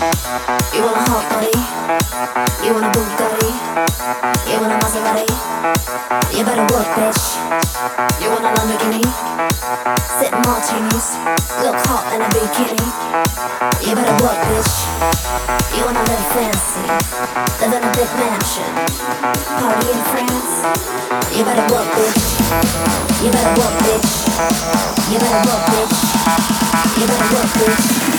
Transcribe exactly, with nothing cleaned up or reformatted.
You want a hot body? You want a Bugatti? You want a Maserati? You better work, bitch. You want a Lamborghini? Sip martinis, look hot in a bikini. You better work, bitch. You wanna live fancy, live in a big mansion, party in France. You better work, bitch. You better work, bitch. You better work, bitch. You better work, bitch.